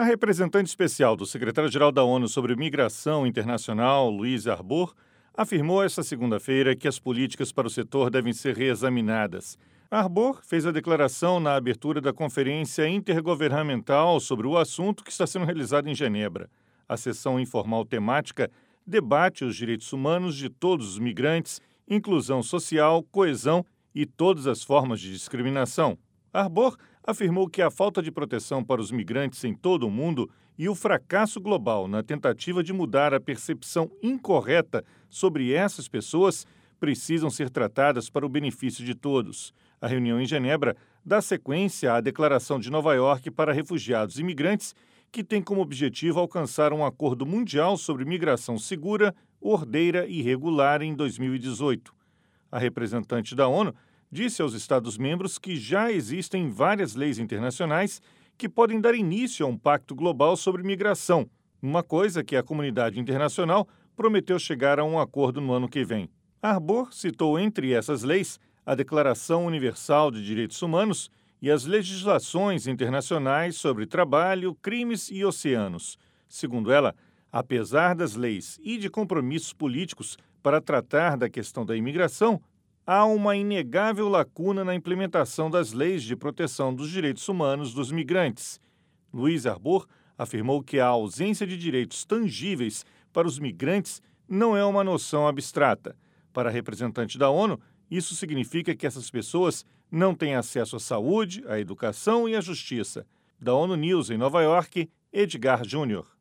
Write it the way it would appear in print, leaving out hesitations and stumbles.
representante especial do secretário-geral da ONU sobre migração internacional, Louise Arbour, afirmou esta segunda-feira que as políticas para o setor devem ser reexaminadas. Arbour fez a declaração na abertura da Conferência Intergovernamental sobre o assunto que está sendo realizada em Genebra. A sessão informal temática debate os direitos humanos de todos os migrantes, inclusão social, coesão e todas as formas de discriminação. Arbour afirmou que a falta de proteção para os migrantes em todo o mundo e o fracasso global na tentativa de mudar a percepção incorreta sobre essas pessoas precisam ser tratadas para o benefício de todos. A reunião em Genebra dá sequência à Declaração de Nova York para Refugiados e Migrantes, que tem como objetivo alcançar um acordo mundial sobre migração segura, ordeira e regular em 2018. A representante da ONU disse aos Estados-membros que já existem várias leis internacionais que podem dar início a um pacto global sobre migração, uma coisa que a comunidade internacional prometeu chegar a um acordo no ano que vem. Arbour citou entre essas leis a Declaração Universal de Direitos Humanos e as legislações internacionais sobre trabalho, crimes e oceanos. Segundo ela, apesar das leis e de compromissos políticos para tratar da questão da imigração, há uma inegável lacuna na implementação das leis de proteção dos direitos humanos dos migrantes. Louise Arbour afirmou que a ausência de direitos tangíveis para os migrantes não é uma noção abstrata. Para a representante da ONU, isso significa que essas pessoas não têm acesso à saúde, à educação e à justiça. Da ONU News em Nova York, Edgar Júnior.